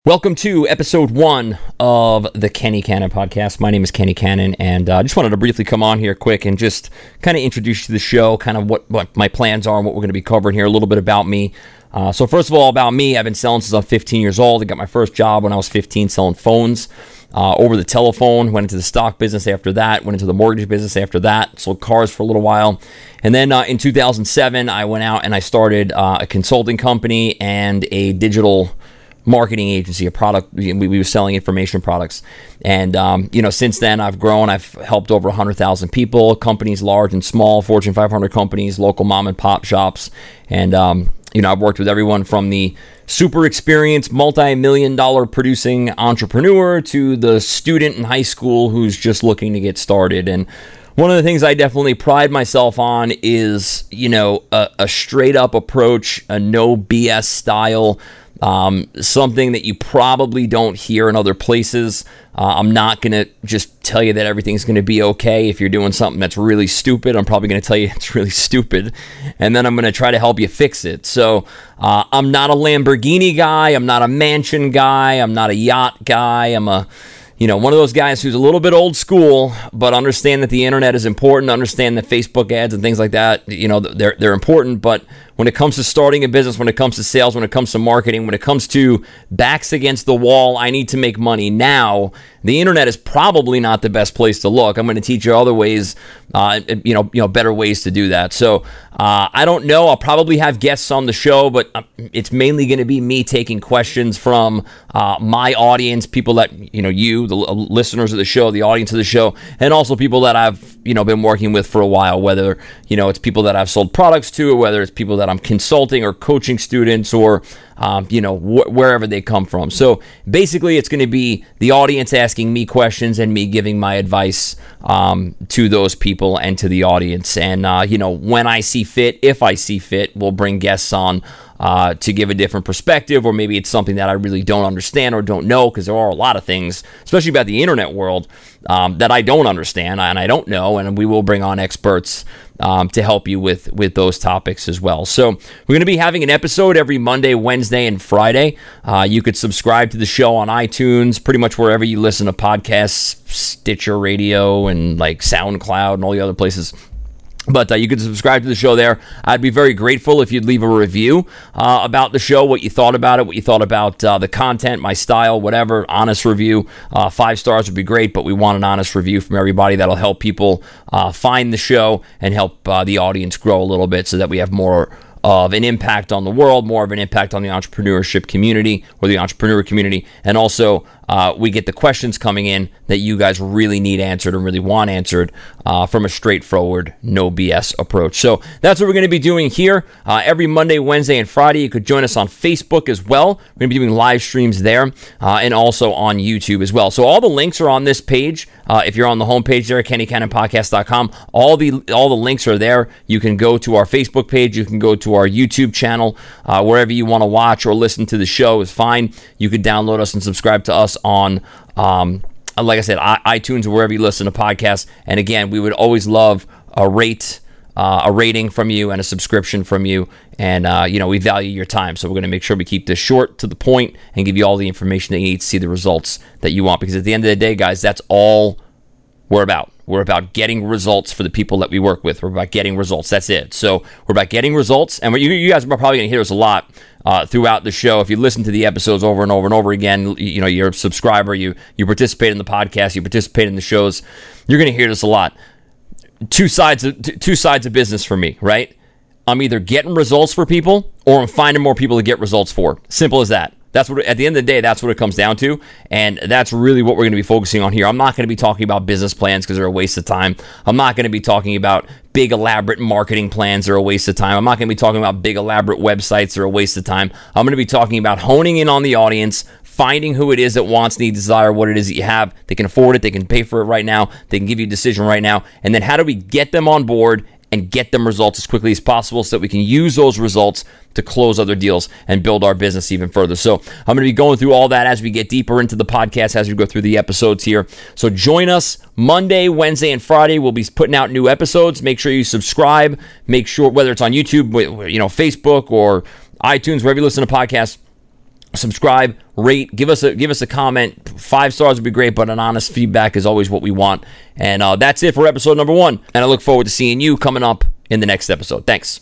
Welcome to episode 1 of the Kenny Cannon podcast. My name is Kenny Cannon, and I just wanted to briefly come on here quick and just kind of introduce you to the show, kind of what my plans are and what we're going to be covering here, a little bit about me. So first of all, about me, I've been selling since I'm 15 years old. I got my first job when I was 15 selling phones over the telephone, went into the stock business after that, went into the mortgage business after that, sold cars for a little while. And then in 2007, I went out and I started a consulting company and a digital marketing agency, a product. We were selling information products. And, since then I've grown. I've helped over 100,000 people, companies large and small, Fortune 500 companies, local mom and pop shops. And, I've worked with everyone from the super experienced multi-million-dollar producing entrepreneur to the student in high school who's just looking to get started. And one of the things I definitely pride myself on is, a straight up approach, a no BS style, something that you probably don't hear in other places. I'm not going to just tell you that everything's going to be okay. If you're doing something that's really stupid, I'm probably going to tell you it's really stupid, and then I'm going to try to help you fix it. So I'm not a Lamborghini guy. I'm not a mansion guy. I'm not a yacht guy. I'm one of those guys who's a little bit old school, but understand that the internet is important, understand that Facebook ads and things like that, they're important. But when it comes to starting a business, when it comes to sales, when it comes to marketing, when it comes to backs against the wall, I need to make money now, the internet is probably not the best place to look. I'm going to teach you other ways, better ways to do that. So I don't know. I'll probably have guests on the show, but it's mainly going to be me taking questions from my audience, people that, you, the listeners of the show, the audience of the show, and also people that I've, been working with for a while, whether, it's people that I've sold products to, or whether it's people that I'm consulting or coaching students or, wherever they come from. So basically it's going to be the audience asking me questions and me giving my advice to those people and to the audience. And, when I see fit, if I see fit, we'll bring guests on to give a different perspective, or maybe it's something that I really don't understand or don't know, because there are a lot of things, especially about the internet world, that I don't understand and I don't know, and we will bring on experts to help you with those topics as well. So we're going to be having an episode every Monday, Wednesday, and Friday. You could subscribe to the show on iTunes, pretty much wherever you listen to podcasts, Stitcher Radio, and like SoundCloud and all the other places. But you can subscribe to the show there. I'd be very grateful if you'd leave a review about the show, what you thought about it, what you thought about the content, my style, whatever. Honest review. 5 stars would be great, but we want an honest review from everybody. That'll help people find the show and help the audience grow a little bit so that we have more of an impact on the world, more of an impact on the entrepreneurship community or the entrepreneur community. And also, we get the questions coming in that you guys really need answered and really want answered from a straightforward, no BS approach. So that's what we're going to be doing here every Monday, Wednesday, and Friday. You could join us on Facebook as well. We're going to be doing live streams there and also on YouTube as well. So all the links are on this page. If you're on the homepage there at KennyCannonPodcast.com, all the links are there. You can go to our Facebook page. You can go to our YouTube channel. Wherever you want to watch or listen to the show is fine. You could download us and subscribe to us on, like I said, iTunes or wherever you listen to podcasts. And again, we would always love a rating from you and a subscription from you. And, we value your time. So we're going to make sure we keep this short, to the point, and give you all the information that you need to see the results that you want. Because at the end of the day, guys, that's all we're about. We're about getting results for the people that we work with. We're about getting results. That's it. So we're about getting results. And you guys are probably going to hear us a lot throughout the show. If you listen to the episodes over and over and over again, you're a subscriber, you participate in the podcast, you participate in the shows, you're going to hear this a lot. Two sides of business for me, right? I'm either getting results for people or I'm finding more people to get results for. Simple as that. That's what, at the end of the day, that's what it comes down to, and that's really what we're going to be focusing on here. I'm not going to be talking about business plans because they're a waste of time. I'm not going to be talking about big, elaborate marketing plans that are a waste of time. I'm not going to be talking about big, elaborate websites that are a waste of time. I'm going to be talking about honing in on the audience, finding who it is that wants, needs, desire, what it is that you have. They can afford it. They can pay for it right now. They can give you a decision right now. And then how do we get them on board and get them results as quickly as possible so that we can use those results to close other deals and build our business even further. So I'm going to be going through all that as we get deeper into the podcast, as we go through the episodes here. So join us Monday, Wednesday, and Friday. We'll be putting out new episodes. Make sure you subscribe. Make sure, whether it's on YouTube, Facebook, or iTunes, wherever you listen to podcasts, subscribe, rate, give us a comment. 5 stars would be great, but an honest feedback is always what we want. And that's it for episode number 1. And I look forward to seeing you coming up in the next episode. Thanks.